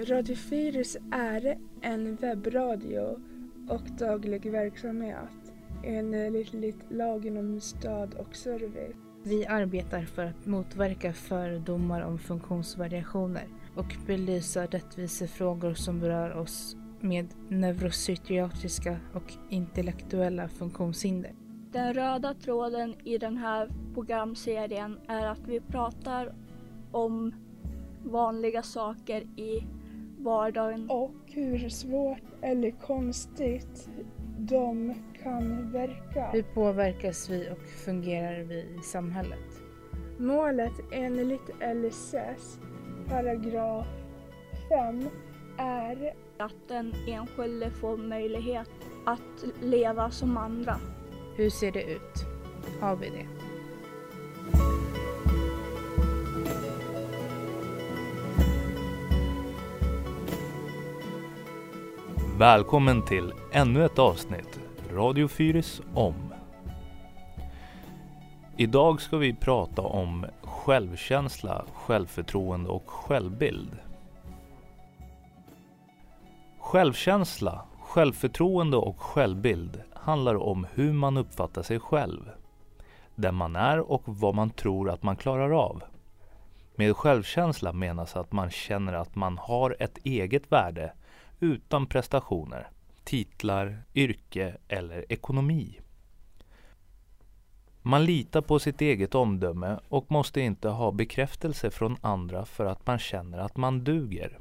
Radio Fyrus är en webbradio och daglig verksamhet enligt lagen om stöd och service. Vi arbetar för att motverka fördomar om funktionsvariationer och belysa rättvisefrågor som berör oss med neuropsykiatriska och intellektuella funktionshinder. Den röda tråden i den här programserien är att vi pratar om vanliga saker i vardagen. Och hur svårt eller konstigt de kan verka. Hur påverkas vi och fungerar vi i samhället? Målet enligt LSS paragraf 5 är att den enskilde får möjlighet att leva som andra. Hur ser det ut? Har vi det? Välkommen till ännu ett avsnitt Radio Fyrus om. Idag ska vi prata om självkänsla, självförtroende och självbild. Självkänsla, självförtroende och självbild handlar om hur man uppfattar sig själv, den man är och vad man tror att man klarar av. Med självkänsla menas att man känner att man har ett eget värde utan prestationer, titlar, yrke eller ekonomi. Man litar på sitt eget omdöme och måste inte ha bekräftelse från andra för att man känner att man duger.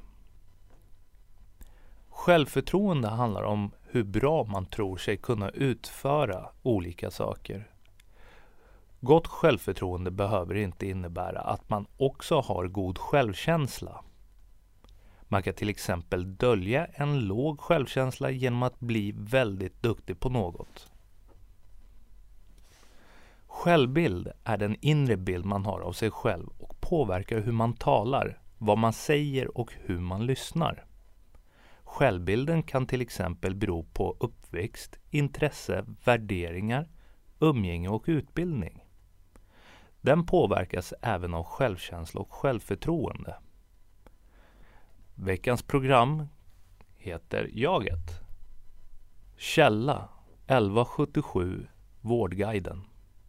Självförtroende handlar om hur bra man tror sig kunna utföra olika saker. Gott självförtroende behöver inte innebära att man också har god självkänsla. Man kan till exempel dölja en låg självkänsla genom att bli väldigt duktig på något. Självbild är den inre bild man har av sig själv och påverkar hur man talar, vad man säger och hur man lyssnar. Självbilden kan till exempel bero på uppväxt, intresse, värderingar, umgänge och utbildning. Den påverkas även av självkänsla och självförtroende. Veckans program heter Jaget. Källa 1177 Vårdguiden.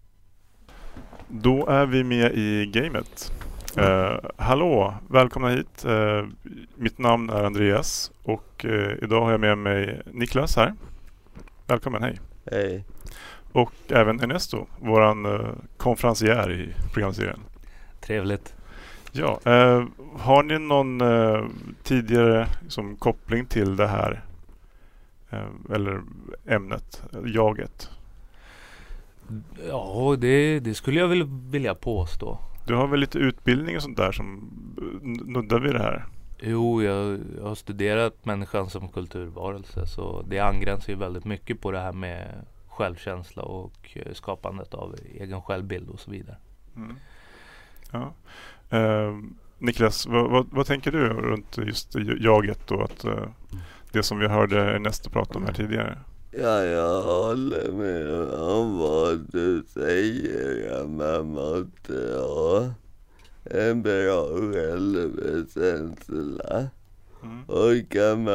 Då är vi med i gamet. Hallå, välkomna hit. Mitt namn är Andreas och idag har jag med mig Niklas här. Välkommen, hej. Hej. Och även Ernesto, våran konferencier i programserien. Trevligt. Ja, har ni någon tidigare som koppling till det här eller ämnet, jaget? Ja, det skulle jag väl vilja påstå. Du har väl lite utbildning och sånt där som nuddar vid det här? Jo, jag har studerat människan som kulturvarelse, så det angränsar ju väldigt mycket på det här med självkänsla och skapandet av egen självbild och så vidare. Mm. Ja. Niklas, vad tänker du runt just jaget och att det som vi hörde Ernesto prata om här tidigare? Ja, jag håller med om vad du säger. Ja, man måste ha en bra självkänsla. Och kan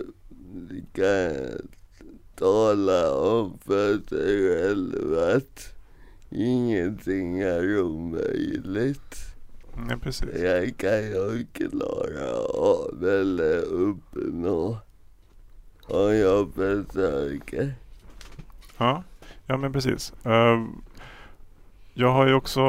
tala om för sig själv att ingenting är omöjligt. Ja, precis. Jag kan ju klara av eller uppnå om jag försöker. Ja, men precis. Jag har ju också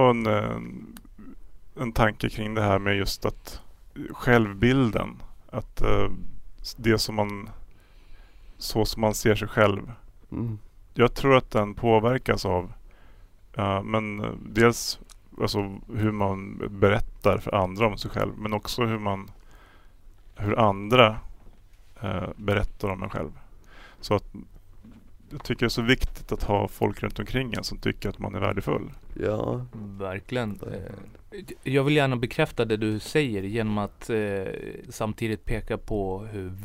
en tanke kring det här med just att självbilden, att det som man ser sig själv. Jag tror att den påverkas av men dels alltså hur man berättar för andra om sig själv, men också hur andra berättar om en själv. Så att jag tycker det är så viktigt att ha folk runt omkring en som tycker att man är värdefull. Ja. Verkligen. Jag vill gärna bekräfta det du säger genom att samtidigt peka på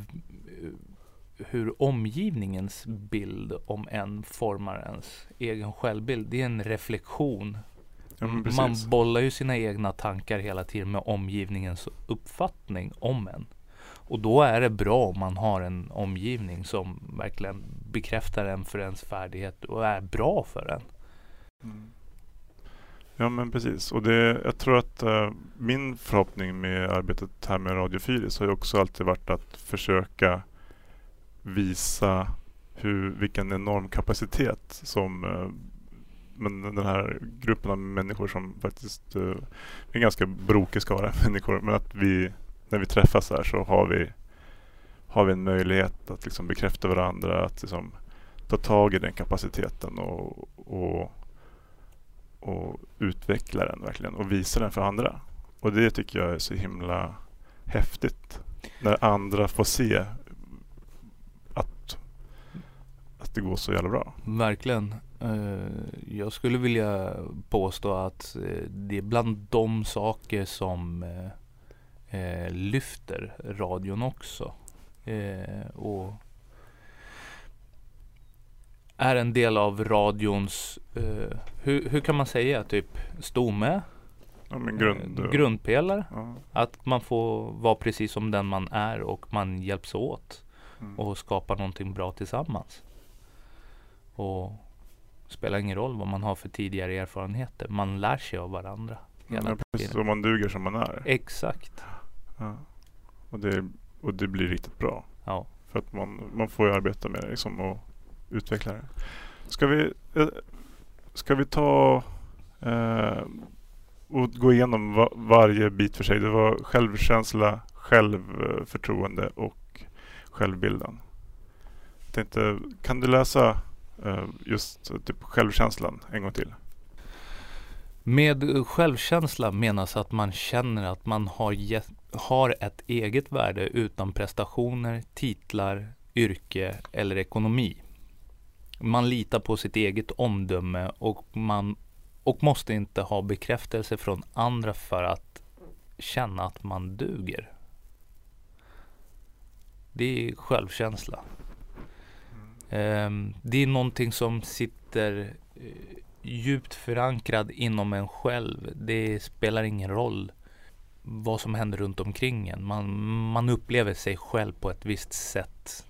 hur omgivningens bild om en formar ens egen självbild. Det är en reflektion. Ja, man bollar ju sina egna tankar hela tiden med omgivningens uppfattning om en. Och då är det bra om man har en omgivning som verkligen bekräftar en för ens färdighet och är bra för en. Mm. Ja, men precis. Och jag tror att min förhoppning med arbetet här med Radio Fyris har ju också alltid varit att försöka visa vilken enorm kapacitet som men den här gruppen av människor som faktiskt är en ganska brokig skara människor, men att när vi träffas här så har vi en möjlighet att liksom bekräfta varandra, att liksom ta tag i den kapaciteten och utveckla den verkligen och visa den för andra. Och det tycker jag är så himla häftigt när andra får se att det går så jävla bra. Verkligen. Jag skulle vilja påstå att det är bland de saker som lyfter radion också. Och är en del av radions hur kan man säga, typ stomme, grundpelare. Ja. Att man får vara precis som den man är och man hjälps åt och skapar någonting bra tillsammans. Och spelar ingen roll vad man har för tidigare erfarenheter. Man lär sig av varandra hela precis, så man duger som man är. Exakt. Ja. Och det blir riktigt bra. Ja. För att man får ju arbeta med det liksom och utveckla det. Ska vi ta och gå igenom varje bit för sig? Det var självkänsla, självförtroende och självbilden. Jag tänkte, kan du läsa just typ självkänslan en gång till? Med självkänsla menas att man känner att man har ett eget värde utan prestationer, titlar, yrke eller ekonomi. Man litar på sitt eget omdöme och måste inte ha bekräftelse från andra för att känna att man duger. Det är självkänsla. Det är någonting som sitter djupt förankrad inom en själv. Det spelar ingen roll vad som händer runt omkring en. Man upplever sig själv på ett visst sätt.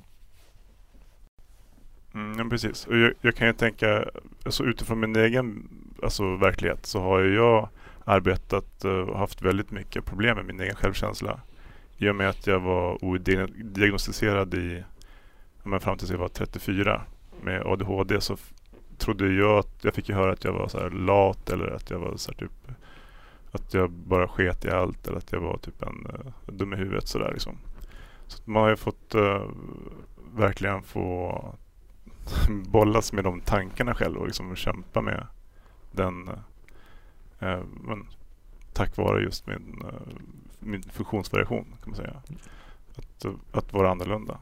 Ja, precis. Och jag kan ju tänka, alltså utifrån min egen verklighet så har jag arbetat och haft väldigt mycket problem med min egen självkänsla. I och med att jag var odiagnostiserad fram tills jag var 34 med ADHD, så trodde jag att jag fick höra att jag var så här lat, eller att jag var så här typ att jag bara sket i allt, eller att jag var typ en dum i huvudet så där liksom. Så man har ju fått verkligen få bollas med de tankarna själv och liksom kämpa med den men tack vare just min funktionsvariation kan man säga. Att vara annorlunda.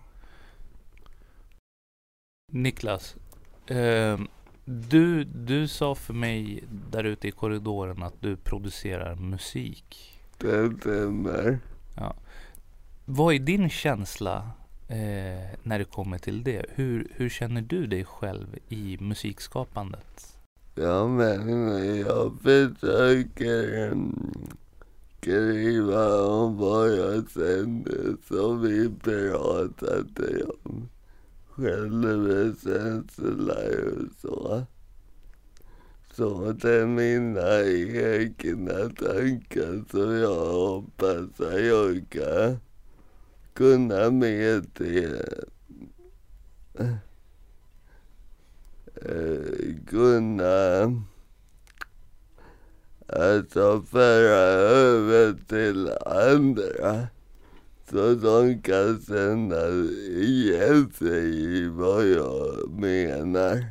Niklas, du sa för mig där ute i korridoren att du producerar musik. Det stämmer. Ja. Vad är din känsla när det kommer till det? Hur känner du dig själv i musikskapandet? Ja, men jag försöker skriva om vad jag känner som vi pratade om. Självkänsla och så. Så det är mina egna tankar som jag hoppas att jag kan kunna föra över till andra. Så de kan känna igen sig i vad jag menar.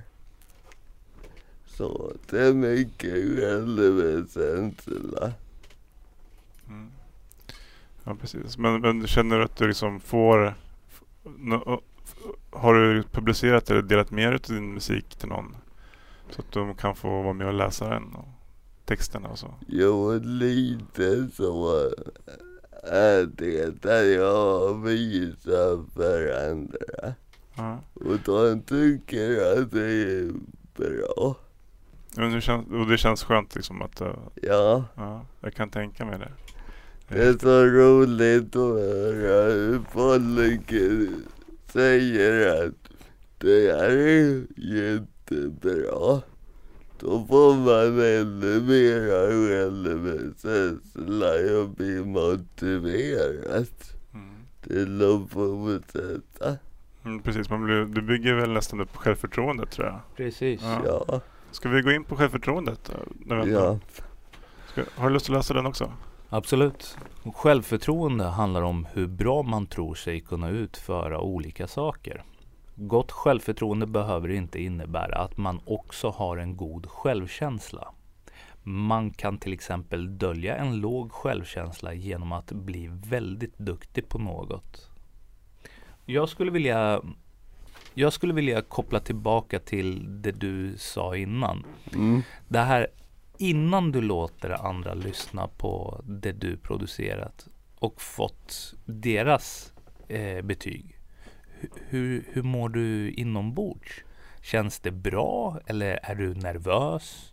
Så det är mycket självkänsla. Ja, precis. Men känner du att du liksom får... Har du publicerat eller delat med dig till din musik till någon? Så att de kan få vara med och läsa den och texterna och så? Jo, lite så är det där jag visar för andra. Ja. Och de tycker att det är bra. Och det känns skönt liksom att... Ja. Ja, jag kan tänka mig det. Det är så roligt att höra hur folk säger att det är jättebra. Då får man ännu mera självkänsla och blir motiverad till att fortsätta. Precis, du bygger väl nästan upp självförtroendet, tror jag. Precis. Ja. Ska vi gå in på självförtroendet? Ja. Har du lust att läsa den också? Absolut. Självförtroende handlar om hur bra man tror sig kunna utföra olika saker. Gott självförtroende behöver inte innebära att man också har en god självkänsla. Man kan till exempel dölja en låg självkänsla genom att bli väldigt duktig på något. Jag skulle vilja koppla tillbaka till det du sa innan. Det här innan du låter andra lyssna på det du producerat och fått deras betyg. Hur mår du inombords? Känns det bra eller är du nervös?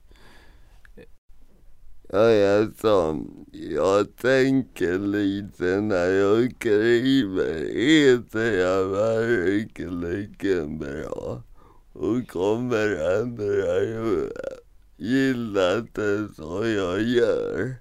Ja, jag tänker lite när jag skriver. Heter jag verkligen bra? Och kommer andra gilla det så jag gör?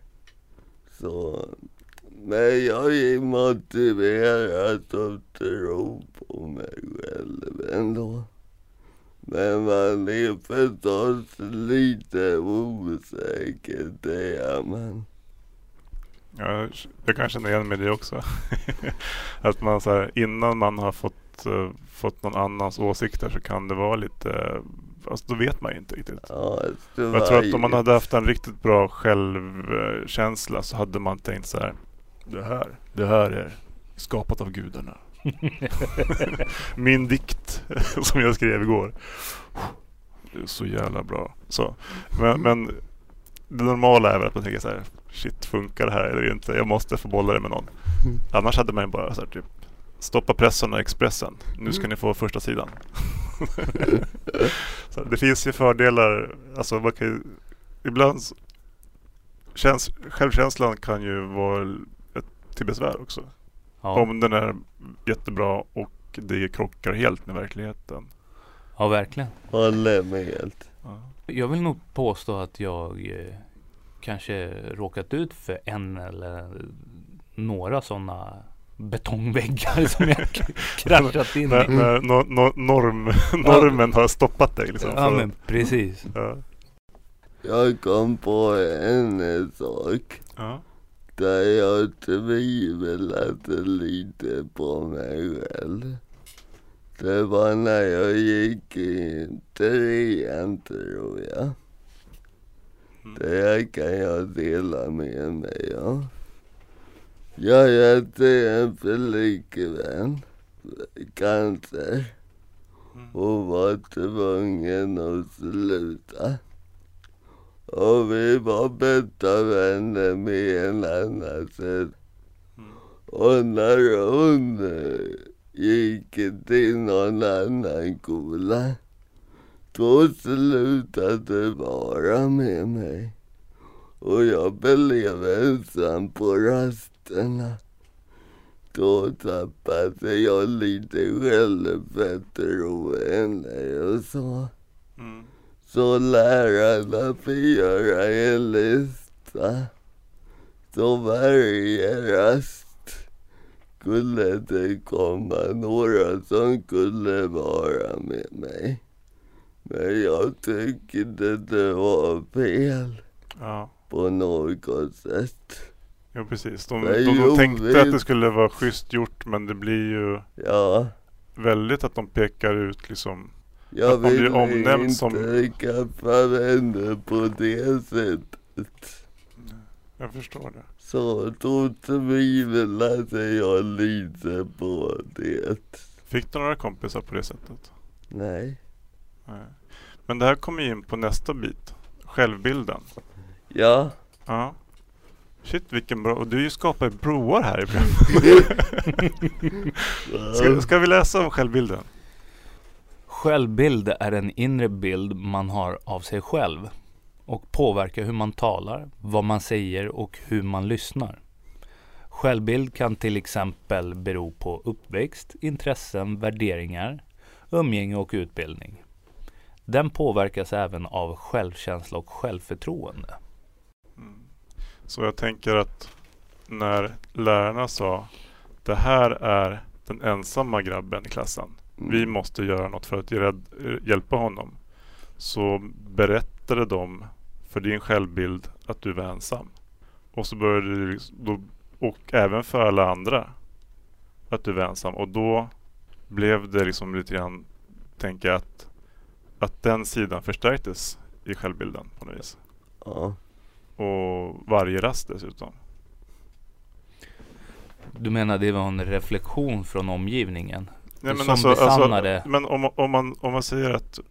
Men jag är motiverad och tror på mig själv ändå. Men man är förstås lite osäker, det är man. Ja, jag kan känna igen med det också. Att man så här, innan man har fått någon annans åsikter så kan det vara lite... Alltså, då vet man ju inte riktigt. Ja, jag tror att om man hade haft en riktigt bra självkänsla så hade man tänkt så här: det här är skapat av gudarna. Min dikt som jag skrev igår. Det är så jävla bra. Så. Men det normala är väl att man tänker så här: shit, funkar det här eller inte? Jag måste få bolla det med någon. Annars hade man ju bara så här, typ, stoppa pressen och Expressen. Nu ska ni få första sidan. Så det finns ju fördelar. Alltså man kan, ibland självkänslan kan ju vara till besvär också. Ja. Om den är jättebra och det krockar helt med verkligheten. Ja, verkligen. Håller med helt. Ja. Jag vill nog påstå att jag kanske råkat ut för en eller några sådana betongväggar som jag kraschat in i. Normen har stoppat dig liksom. Ja, men precis. Ja. Jag kom på en sak. Ja. Där jag tvivlade lite på mig själv. Det var när jag gick i 3:an, tror jag. Det här kan jag dela med mig av. Jag hade en flickvän, cancer, och var tvungen att sluta. Och vi var bästa vänner med en annan sätt. Och när hon gick till någon annan skola, då slutade vara med mig. Och jag blev ensam på rasterna. Då tappade jag lite självförtroende och så. Så lärarna fick göra en lista. Så varje rast skulle det komma några som skulle vara med mig. Men jag tyckte det var fel. Ja. På något sätt. Ja, precis. De tänkte att det skulle vara schysst gjort, men det blir ju väldigt att de pekar ut liksom. Jag att man vill blir omnämnd som... inte skaffa vänner på det sättet. Jag förstår det. Så då tvivlade jag lite på det. Fick du några kompisar på det sättet? Nej. Men det här kommer in på nästa bit. Självbilden. Ja. Ja. Shit, vilken bra... Och du skapar ju broar här ibland. Ska vi läsa om självbilden? Självbild är en inre bild man har av sig själv och påverkar hur man talar, vad man säger och hur man lyssnar. Självbild kan till exempel bero på uppväxt, intressen, värderingar, umgänge och utbildning. Den påverkas även av självkänsla och självförtroende. Så jag tänker att när lärarna sa det här är den ensamma grabben i klassen. Vi måste göra något för att hjälpa honom. Så berättade de för din självbild att du var ensam. Och så började det, och även för alla andra att du var ensam. Och då blev det liksom lite grann, tänker jag, att den sidan förstärktes i självbilden på något vis. Ja. Och varje rast dessutom. Du menar det var en reflektion från omgivningen? Nej, men som besannade... men om man säger att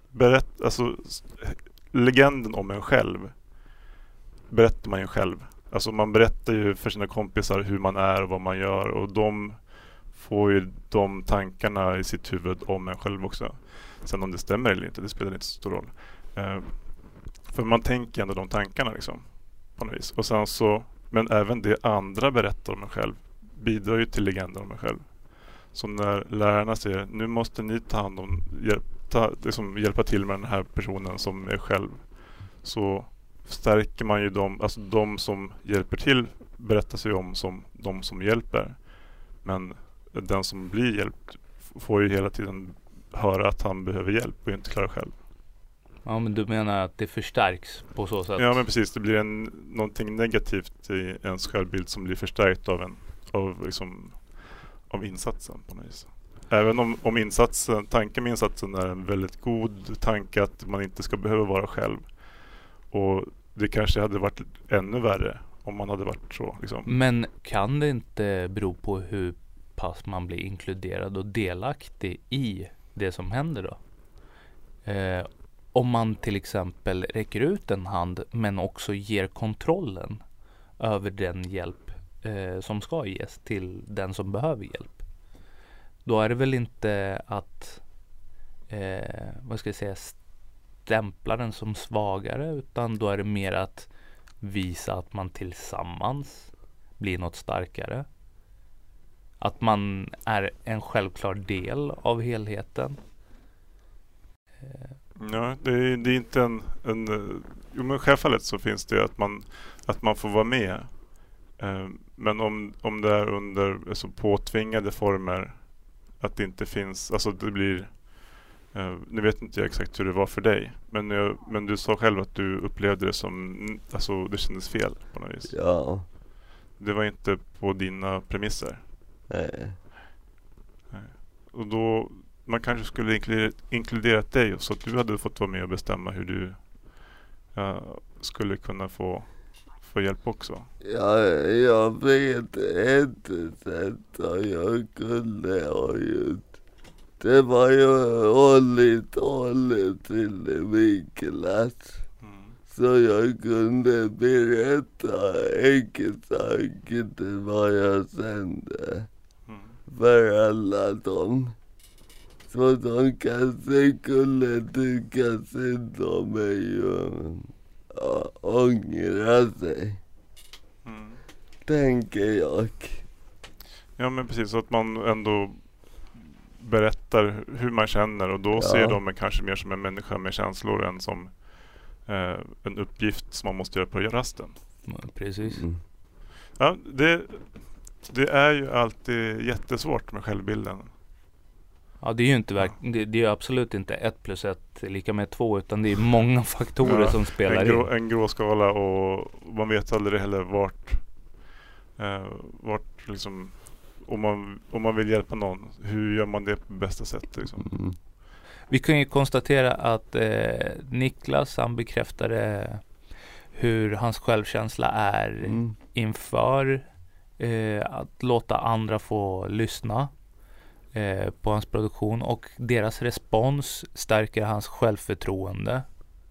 legenden om en själv berättar man ju själv. Alltså man berättar ju för sina kompisar hur man är och vad man gör, och de får ju de tankarna i sitt huvud om en själv också. Sen om det stämmer eller inte, det spelar inte så stor roll. För man tänker ändå de tankarna liksom, på något vis. Och sen så, men även det andra berättar om en själv bidrar ju till legenden om en själv. Så när lärarna säger nu måste ni ta hand om, hjälpa till med den här personen som är själv, så stärker man ju dem, alltså de som hjälper till berättar sig om som de som hjälper, men den som blir hjälpt får ju hela tiden höra att han behöver hjälp och inte klarar själv. Ja, men du menar att det förstärks på så sätt? Ja, men precis, det blir någonting negativt i ens självbild som blir förstärkt av insatsen på något vis. Även om tanken med insatsen är en väldigt god tanke att man inte ska behöva vara själv. Och det kanske hade varit ännu värre om man hade varit så. Liksom. Men kan det inte bero på hur pass man blir inkluderad och delaktig i det som händer då? Om man till exempel räcker ut en hand men också ger kontrollen över den hjälp som ska ges till den som behöver hjälp. Då är det väl inte att stämpla den som svagare, utan då är det mer att visa att man tillsammans blir något starkare. Att man är en självklar del av helheten. Ja, det är inte jo, men självfallet så finns det att man får vara med. Men om det är under alltså, påtvingade former, att det inte finns, alltså det blir, nu vet inte jag exakt hur det var för dig, men du sa själv att du upplevde det som, alltså det kändes fel på något vis. Ja. Det var inte på dina premisser. Nej. Och då man kanske skulle inkluderat dig så att du hade fått vara med och bestämma hur du skulle kunna få hjälp också. Ja, jag vet inte sätt vad jag kunde ha gjort. Det var ju hålligt till min klass. Så jag kunde berätta exakt vad jag kände för alla dem. Så de kanske skulle tycka synd om mig och ångra sig. Tänker jag. Ja, men precis, så att man ändå berättar hur man känner, och då ser de kanske mer som en människa med känslor än som en uppgift som man måste göra på rasten. Precis. Ja, det är ju alltid jättesvårt med självbilden. Ja, det är ju inte det är absolut inte 1 + 1 = 2, utan det är många faktorer som spelar in. En grå skala, och man vet aldrig heller vart liksom, om man vill hjälpa någon, hur gör man det på bästa sätt liksom? Vi kan ju konstatera att Niklas, han bekräftade hur hans självkänsla är inför att låta andra få lyssna på hans produktion, och deras respons stärker hans självförtroende.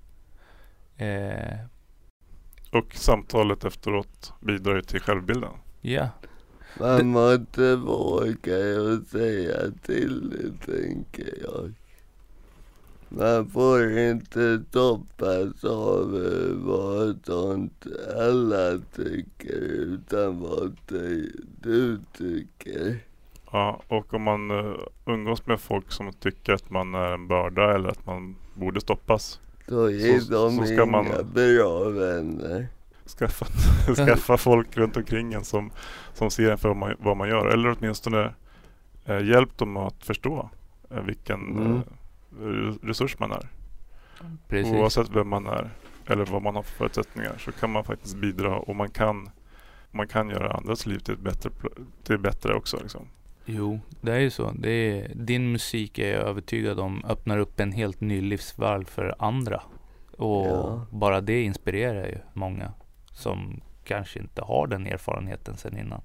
Och samtalet efteråt bidrar till självbilden. Ja. Man måste våga och säga till, tänker jag. Man får inte stoppas av vad sånt alla tycker utan vad du tycker. Ja, och om man umgås med folk som tycker att man är en börda eller att man borde stoppas, Då är så de ska inga man bra vänner. skaffa folk runt omkring en som ser en för vad man gör. Eller åtminstone hjälp dem att förstå vilken resurs man är. Precis. Oavsett vem man är eller vad man har för förutsättningar, så kan man faktiskt bidra, och man kan göra andras liv till bättre också liksom. Jo, det är ju så. Din musik är jag övertygad om öppnar upp en helt ny livsval för andra. Och bara det inspirerar ju många som kanske inte har den erfarenheten sedan innan.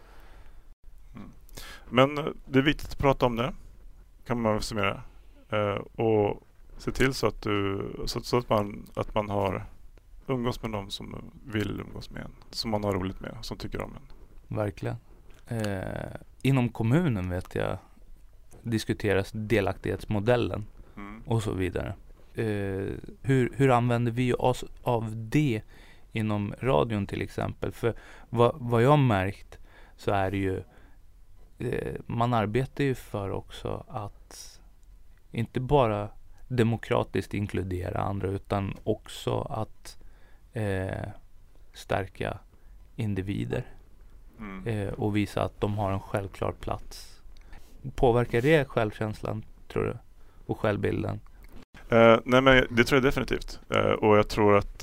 Men det är viktigt att prata om det, kan man summera. Och se till så att att man har umgås med dem som vill umgås med en, som man har roligt med, som tycker om en. Verkligen. Inom kommunen vet jag diskuteras delaktighetsmodellen och så vidare. Hur använder vi oss av det inom radion till exempel? För vad jag har märkt så är det ju man arbetar ju för också att inte bara demokratiskt inkludera andra utan också att stärka individer och visa att de har en självklar plats. Påverkar det självkänslan, tror du? Och självbilden? Nej, men det tror jag definitivt. Och jag tror att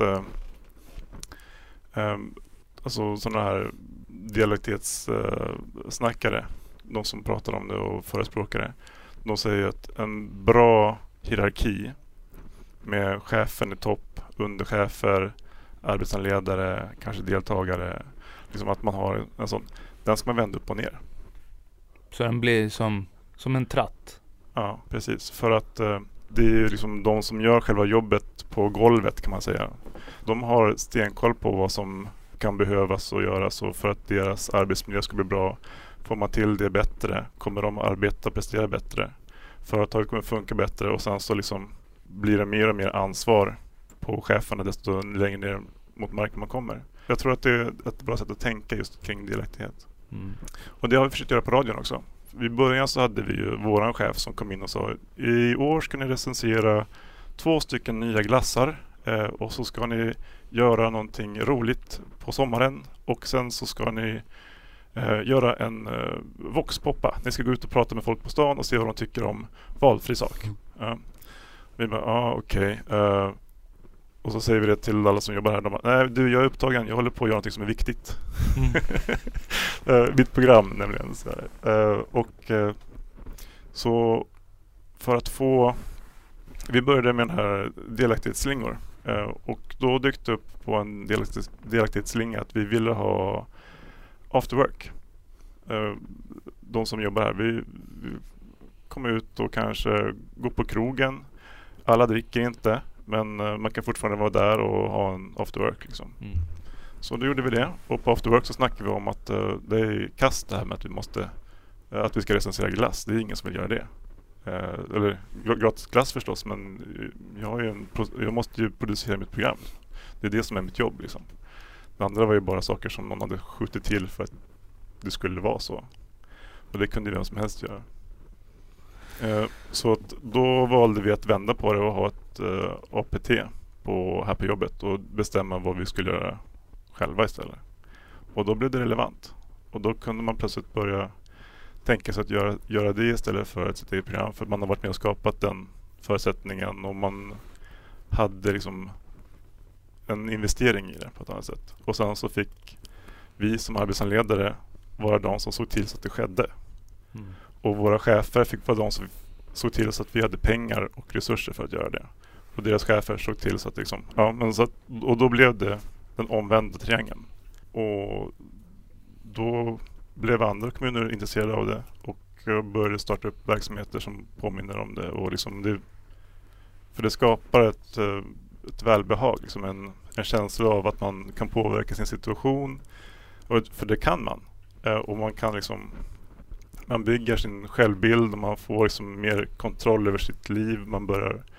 alltså sådana här dialektitetssnackare, de som pratar om det och förespråkare, de säger att en bra hierarki med chefen i topp, underchefer, arbetsanledare, kanske deltagare, liksom att man har en sån, den ska man vända upp och ner. Så den blir som en tratt? Ja, precis. För att det är liksom de som gör själva jobbet på golvet, kan man säga. De har stenkoll på vad som kan behövas och göras, och för att deras arbetsmiljö ska bli bra, får man till det bättre, kommer de arbeta och prestera bättre. Företaget kommer funka bättre, och sen så liksom blir det mer och mer ansvar på cheferna desto längre ner mot marken man kommer. Jag tror att det är ett bra sätt att tänka just kring delaktighet. Och det har vi försökt göra på radion också. I början så hade vi ju våran chef som kom in och sa: i år ska ni recensera 2 stycken nya glassar, och så ska ni göra någonting roligt på sommaren, och sen så ska ni göra en voxpoppa. Ni ska gå ut och prata med folk på stan och se vad de tycker om valfri sak. Vi bara, okej. Och så säger vi det till alla som jobbar här. De bara, nej du, jag är upptagen. Jag håller på att göra något som är viktigt. Mitt program nämligen. Så för att få... Vi började med den här delaktighetsslingor. Och då dök det upp på en delaktighetsslinga att vi ville ha after work. De som jobbar här. Vi kommer ut och kanske gå på krogen. Alla dricker inte. Men man kan fortfarande vara där och ha en after work liksom. Så då gjorde vi det. Och på after work så snackade vi om att det är kast det här med att vi ska recensera glass. Det är ingen som vill göra det. Eller gratis glass förstås, men jag måste ju producera mitt program. Det är det som är mitt jobb liksom. Det andra var ju bara saker som någon hade skjutit till för att det skulle vara så. Och det kunde vem som helst göra. Så att då valde vi att vända på det och ha ett APT här på jobbet och bestämma vad vi skulle göra själva istället. Och då blev det relevant. Och då kunde man plötsligt börja tänka sig att göra det istället för ett sitt eget program, för man har varit med och skapat den förutsättningen och man hade liksom en investering i det på ett annat sätt. Och sen så fick vi som arbetsanledare vara de som såg till så att det skedde. Och våra chefer fick vara de som såg till så att vi hade pengar och resurser för att göra det. Och deras chefer såg till så att liksom, och då blev det den omvända triangeln. Och då blev andra kommuner intresserade av det och började starta upp verksamheter som påminner om det. Och liksom för det skapar ett välbehag, liksom en känsla av att man kan påverka sin situation. För det kan man. Och man kan liksom, man bygger sin självbild och man får liksom mer kontroll över sitt liv. Man börjar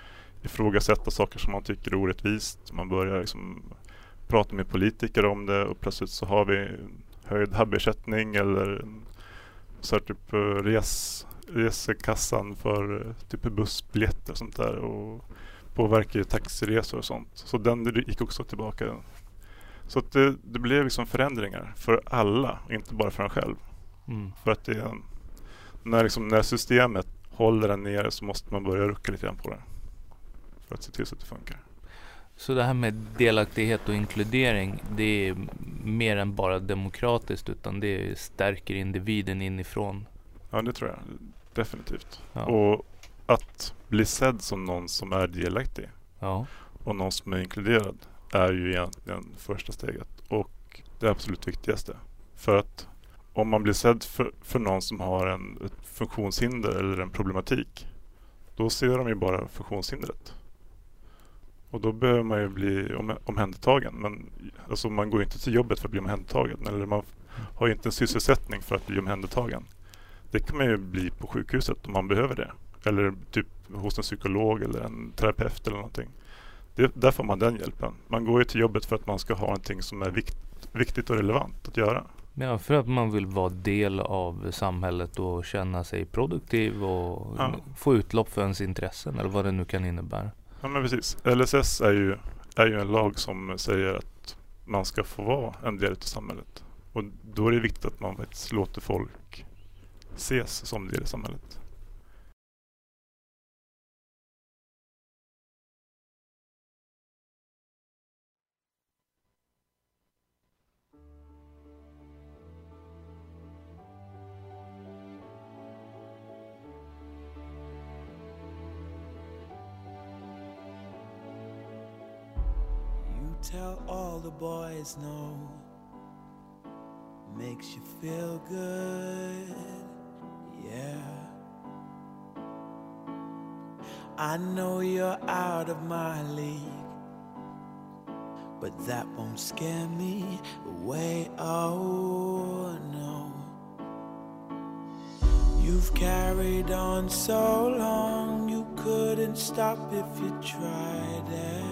ifrågasätta saker som man tycker är orättvist. Man börjar liksom prata med politiker om det och plötsligt så har vi höjd hab-ersättning eller så här typ resekassan för typ bussbiljetter och sånt där och påverkar ju taxiresor och sånt. Så den gick också tillbaka. Så att det blev liksom förändringar för alla, inte bara för en själv. För att det är när systemet håller den nere så måste man börja rucka lite grann på det för att se till så att det funkar. Så det här med delaktighet och inkludering, det är mer än bara demokratiskt, utan det stärker individen inifrån? Ja, det tror jag. Definitivt. Ja. Och att bli sedd som någon som är delaktig och någon som är inkluderad är ju egentligen första steget och det absolut viktigaste. För att om man blir sedd för någon som har ett funktionshinder eller en problematik, då ser de ju bara funktionshindret. Och då behöver man ju bli omhändertagen. Men alltså man går inte till jobbet för att bli omhändertagen. Eller man har ju inte en sysselsättning för att bli omhändertagen. Det kan man ju bli på sjukhuset om man behöver det. Eller typ hos en psykolog eller en terapeut eller någonting. Där får man den hjälpen. Man går ju till jobbet för att man ska ha någonting som är viktigt och relevant att göra. Ja, för att man vill vara del av samhället och känna sig produktiv och få utlopp för ens intressen eller vad det nu kan innebära. Ja, men precis. LSS är ju en lag som säger att man ska få vara en del av samhället. Och då är det viktigt att man faktiskt låter folk ses som del i samhället. Tell all the boys no, makes you feel good, yeah. I know you're out of my league, but that won't scare me away, oh no. You've carried on so long, you couldn't stop if you tried it.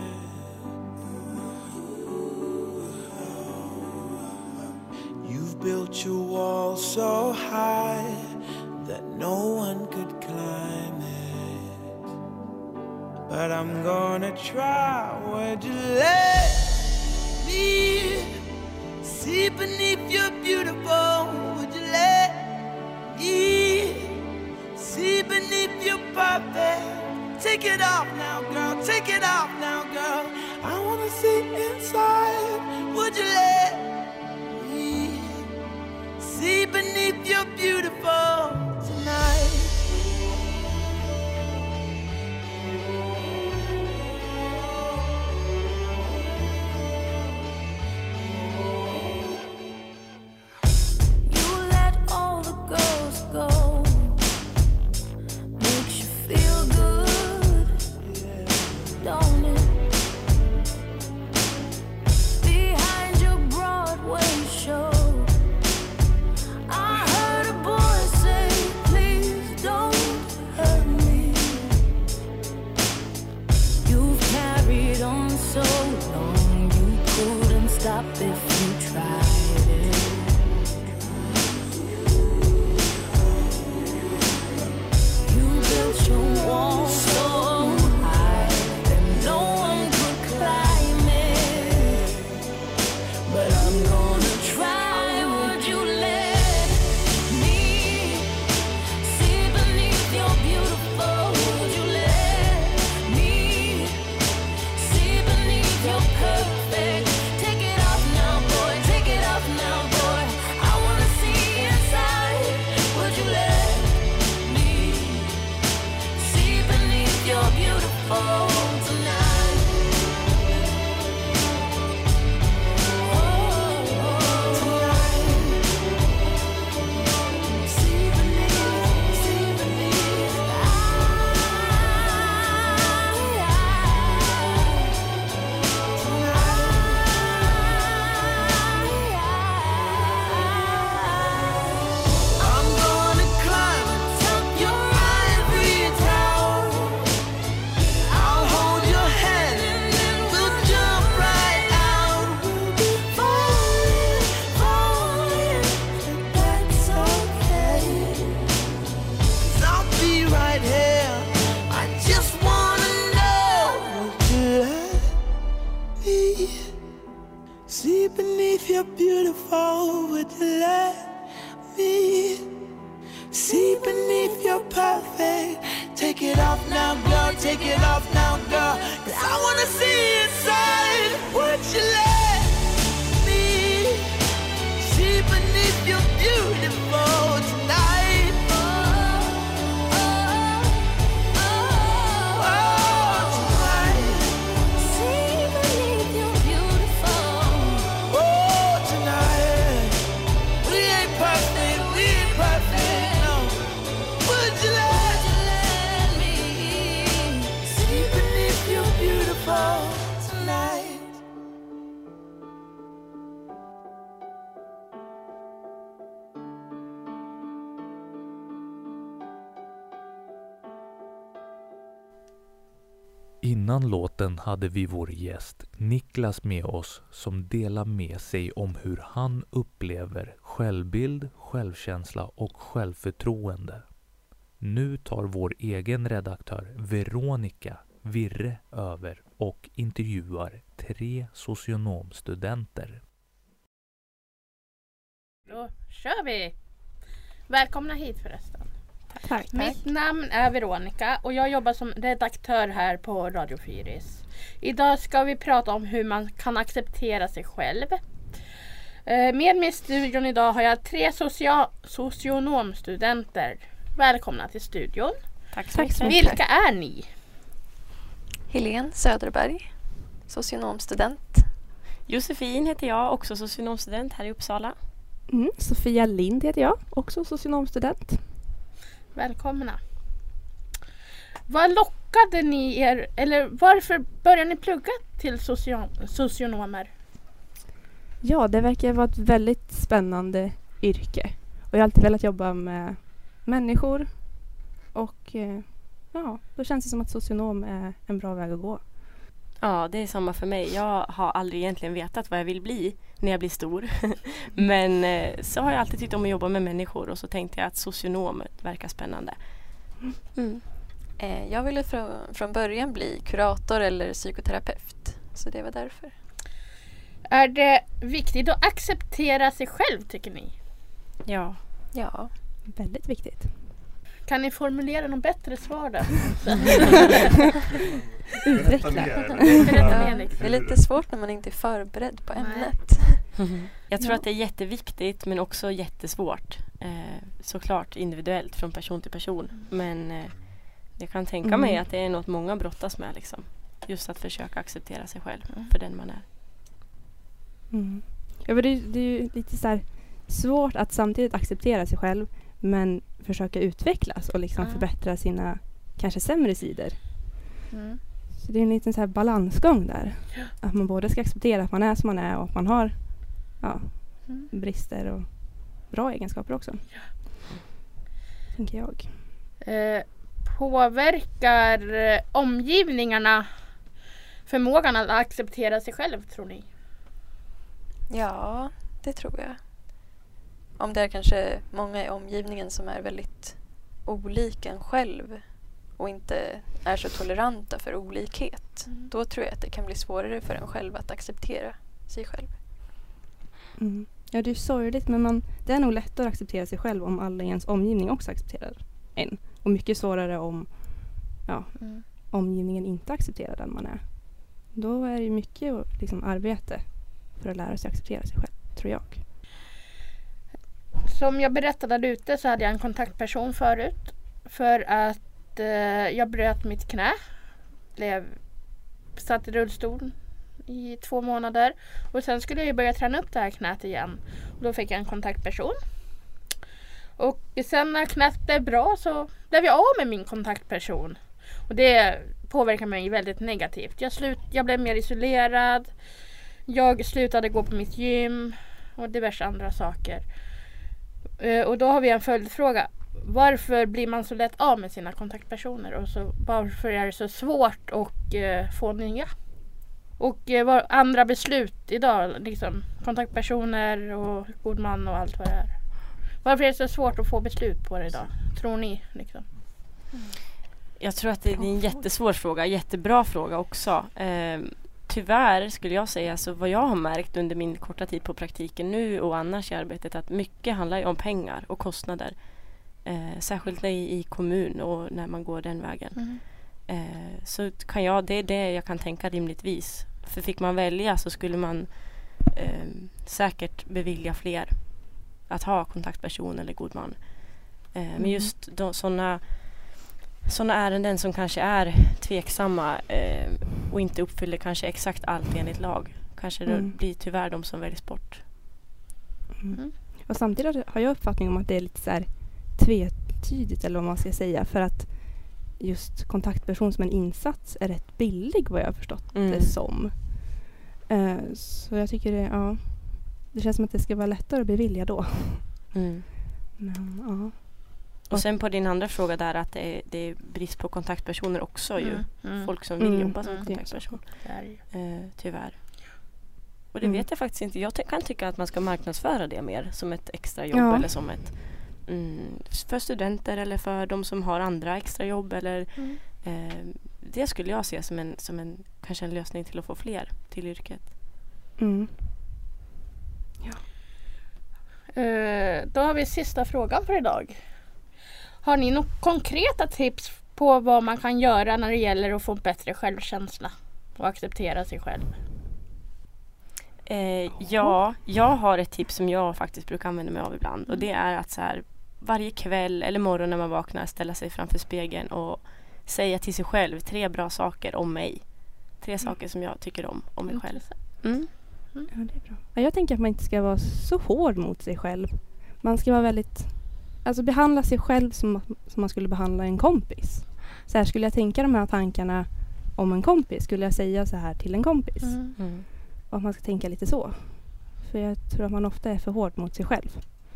Built your wall so high that no one could climb it. But I'm gonna try. Would you let me see beneath your beautiful? Would you let me see beneath your perfect? Take it off now, girl. Take it off now, girl. I wanna see inside. Would you let see beneath your beautiful tonight? You let all the girls go, makes you feel good, don't it? Behind your Broadway show, so long you couldn't stop if you tried it. You built your wall so high that no one could climb it. But I'm gonna try. Would you let me see beneath your beautiful? Would you let me you're perfect? Take it off now, boy. Take it off now, boy. I wanna see inside. Would you let me see beneath your beautiful tonight? Oh, tonight. See beneath, see beneath. I'll hold take it off now, girl, 'cause I wanna see inside. Would you let me see beneath your beautiful tonight? Innan låten hade vi vår gäst Niklas med oss som delar med sig om hur han upplever självbild, självkänsla och självförtroende. Nu tar vår egen redaktör Veronica Virre över och intervjuar 3 socionomstudenter. Då kör vi! Välkomna hit förresten. Tack. Mitt namn är Veronica och jag jobbar som redaktör här på Radio Fyris. Idag ska vi prata om hur man kan acceptera sig själv. Med mig i studion idag har jag 3 socionomstudenter. Välkomna till studion. Tack så mycket. Vilka är ni? Helene Söderberg, socionomstudent. Josefin heter jag, också socionomstudent här i Uppsala. Sofia Lind heter jag, också socionomstudent. Välkomna. Vad lockade ni er, eller varför började ni plugga till socionomer? Ja, det verkar vara ett väldigt spännande yrke. Och jag har alltid velat jobba med människor. Och ja, då känns det som att socionom är en bra väg att gå. Ja, det är samma för mig. Jag har aldrig egentligen vetat vad jag vill bli när jag blir stor. Men så har jag alltid tyckt om att jobba med människor och så tänkte jag att socionomet verkar spännande. Jag ville från början bli kurator eller psykoterapeut. Så det var därför. Är det viktigt att acceptera sig själv, tycker ni? Ja. Ja. Väldigt viktigt. Kan ni formulera något bättre svar då? Utveckla. Det är lite svårt när man inte är förberedd på ämnet. Jag tror att det är jätteviktigt men också jättesvårt. Såklart individuellt från person till person. Men jag kan tänka mig att det är något många brottas med. Liksom. Just att försöka acceptera sig själv för den man är. Ja, men det är ju lite så här svårt att samtidigt acceptera sig själv men försöka utvecklas och liksom förbättra sina kanske sämre sidor. Så det är en liten så här balansgång där. Att man både ska acceptera att man är som man är och att man har brister och bra egenskaper också. Tänker jag. Påverkar omgivningarna förmågan att acceptera sig själv, tror ni? Ja, det tror jag. Om det är kanske många i omgivningen som är väldigt olika en själv och inte är så toleranta för olikhet, då tror jag att det kan bli svårare för en själv att acceptera sig själv. Ja, det är sorgligt, men det är nog lättare att acceptera sig själv om alla i ens omgivning också accepterar en. Och mycket svårare om omgivningen inte accepterar den man är. Då är det mycket liksom, arbete för att lära sig acceptera sig själv, tror jag. Som jag berättade där ute så hade jag en kontaktperson förut. För att jag bröt mitt knä. Blev satt i rullstol i 2 månader. Och sen skulle jag börja träna upp det här knät igen. Och då fick jag en kontaktperson. Och sen när knät blev bra så blev jag av med min kontaktperson. Och det påverkar mig väldigt negativt. Jag blev mer isolerad. Jag slutade gå på mitt gym. Och diverse andra saker. Och då har vi en följdfråga. Varför blir man så lätt av med sina kontaktpersoner? Och så, varför är det så svårt att få nya? Och vad andra beslut idag? Liksom, kontaktpersoner och god man och allt vad det är. Varför är det så svårt att få beslut på det idag? Tror ni? Liksom? Jag tror att det är en jättesvår fråga. Jättebra fråga också. Tyvärr skulle jag säga, så vad jag har märkt under min korta tid på praktiken nu och annars i arbetet, att mycket handlar ju om pengar och kostnader. Särskilt i kommun och när man går den vägen. så kan det är det jag kan tänka rimligtvis. För fick man välja så skulle man säkert bevilja fler att ha kontaktperson eller god man. Men just sådana ärenden som kanske är tveksamma och inte uppfyller kanske exakt allt enligt lag, kanske det blir tyvärr de som väljs bort. Och samtidigt har jag uppfattning om att det är lite så här tvetydigt, eller vad man ska säga, för att just kontaktperson som en insats är rätt billig, vad jag har förstått det som. Så jag tycker det känns som att det ska vara lättare att bevilja då. Men, och sen på din andra fråga där att det är brist på kontaktpersoner också ju. Folk som vill jobba som kontaktperson. Tyvärr. Och det vet jag faktiskt inte. Jag kan tycka att man ska marknadsföra det mer som ett extra jobb eller som ett för studenter eller för de som har andra extra jobb eller det skulle jag se som en kanske en lösning till att få fler till yrket. Då har vi sista frågan för idag. Har ni några konkreta tips på vad man kan göra när det gäller att få bättre självkänsla och acceptera sig själv? Ja, jag har ett tips som jag faktiskt brukar använda mig av ibland. Och det är att så här, varje kväll eller morgon när man vaknar ställa sig framför spegeln och säga till sig själv 3 bra saker om mig. 3 saker som jag tycker om mig själv. Ja, det är bra. Jag tänker att man inte ska vara så hård mot sig själv. Man ska vara väldigt... Alltså behandla sig själv som man skulle behandla en kompis. Så här, skulle jag tänka de här tankarna om en kompis, skulle jag säga så här till en kompis. Och att man ska tänka lite så. För jag tror att man ofta är för hård mot sig själv.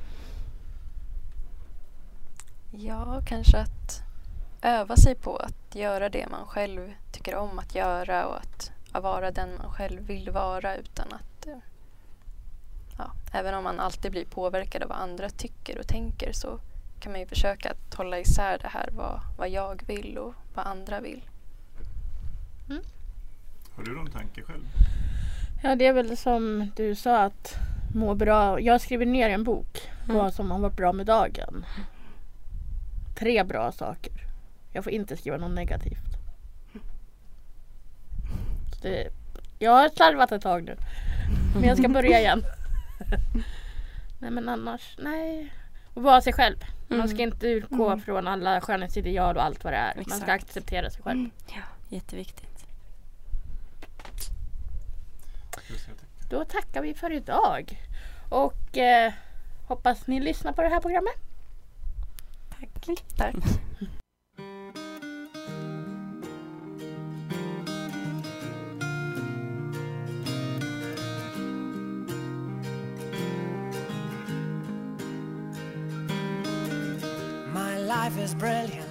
Ja, kanske att öva sig på att göra det man själv tycker om att göra och att vara den man själv vill vara utan att även om man alltid blir påverkad av vad andra tycker och tänker så kan man ju försöka att hålla isär det här vad jag vill och vad andra vill. Har du någon tanke själv? Ja, det är väl som du sa att må bra. Jag skriver ner en bok vad som har varit bra med dagen. 3 bra saker. Jag får inte skriva något negativt. Jag har slarvat ett tag nu. Men jag ska börja igen. Nej, men annars, nej. Och vara sig själv. Man ska inte utgå från alla skönhetsideal och allt vad det är. Man ska acceptera sig själv. Ja, jätteviktigt. Då tackar vi för idag. Och hoppas ni lyssnar på det här programmet. Tack. My life is brilliant.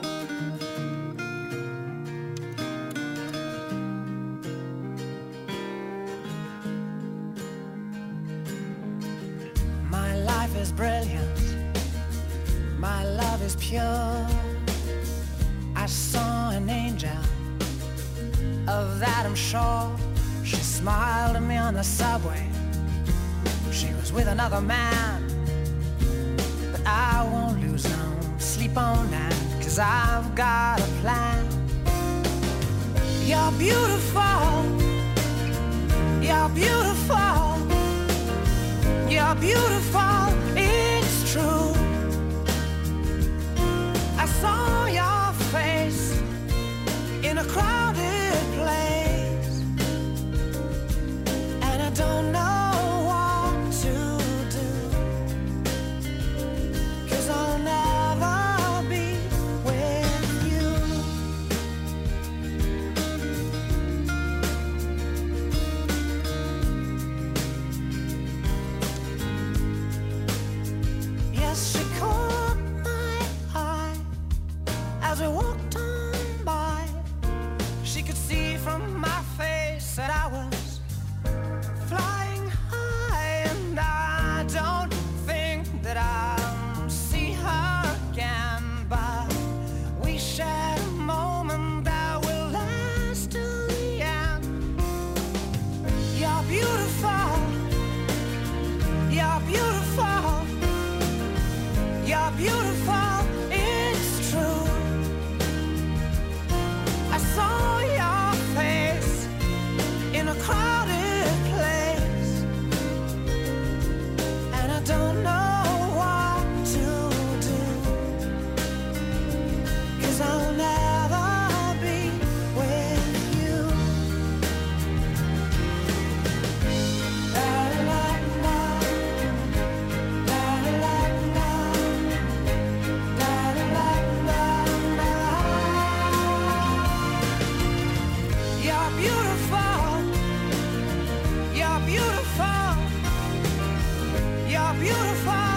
My life is brilliant. My love is pure. I saw an angel, of that I'm sure. She smiled at me on the subway. She was with another man, but I won't lose no sleep on that, 'cause I've got a plan. You're beautiful. You're beautiful. You're beautiful. It's true. I saw your face in a crowded place, and I don't know what to do, 'cause I'll never be with you. Yes, she caught my eye as we walked on by. I saw your face in a crowded place, and I don't know what to do, 'cause I'll never be with you. You're beautiful, you're beautiful, you're beautiful.